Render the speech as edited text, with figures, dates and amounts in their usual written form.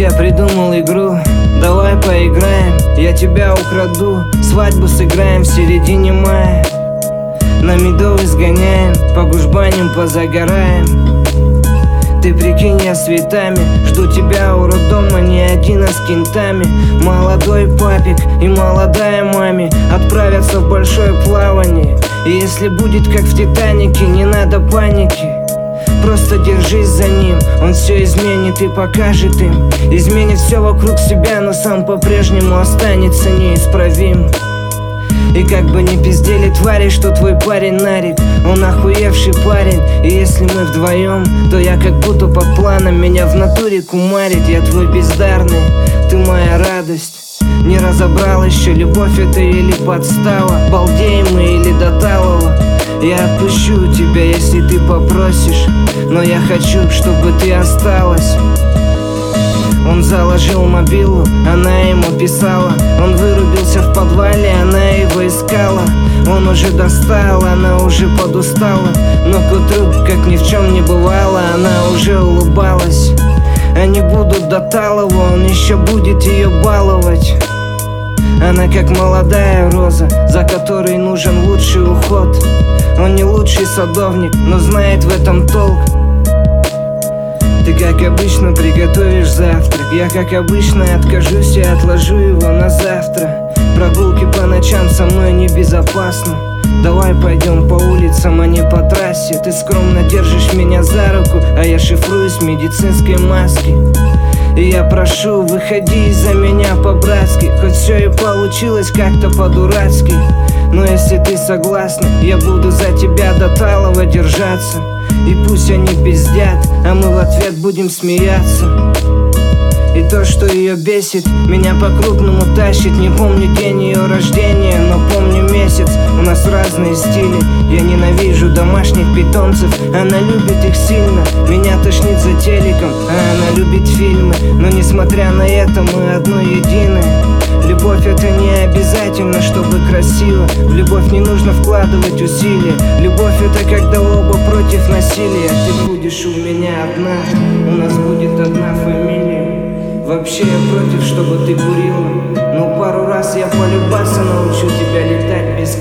Я придумал игру, давай поиграем. Я тебя украду, свадьбу сыграем в середине мая. На Медовый сгоняем, по гужбаням позагораем. Ты прикинь, я с цветами жду тебя у роддома, не один, а с кентами. Молодой папик и молодая маме отправятся в большое плавание. И если будет как в Титанике, не надо паники, просто держись за ним, он все изменит и покажет им. Изменит все вокруг себя, но сам по-прежнему останется неисправим. И как бы не пиздели твари, что твой парень нарик, он охуевший парень. И если мы вдвоем, то я как будто под планом, меня в натуре кумарит. Я твой бездарный, ты моя радость. Не разобрал еще, любовь это или подстава, балдеем мы или до талого. Я отпущу тебя, если ты попросишь, но я хочу, чтобы ты осталась. Он заложил мобилу, она ему писала. Он вырубился в подвале, она его искала. Он уже достал, она уже подустала, но к утру, как ни в чем не бывало, она уже улыбалась. Они будут до талого, он еще будет ее баловать. Она как молодая роза, за которой нужен лучший уход. Он не лучший садовник, но знает в этом толк. Ты как обычно приготовишь завтрак, я как обычно откажусь и отложу его на завтра. Прогулки по ночам со мной небезопасно. Давай пойдем по улицам, а не по трассе. Ты скромно держишь меня за руку, а я шифруюсь в медицинской маске. И я прошу, выходи из-за меня по-братски, хоть все и получилось как-то по-дурацки. Но если ты согласна, я буду за тебя до талого держаться. И пусть они пиздят, а мы в ответ будем смеяться. И то, что ее бесит, меня по-крупному тащит. Не помню день ее рождения, но помню месяц. У нас разные стили, я ненавижу домашних питомцев. Она любит их сильно, меня тошнит за телеком. А она любит фильмы, но несмотря на это мы одно единое. Любовь это не обязательно, чтобы красиво. В любовь не нужно вкладывать усилия. Любовь это когда оба против насилия. Ты будешь у меня одна, у нас будет одна фамилия. Вообще я против, чтобы ты курила, но пару раз я полюбаться научу тебя летать без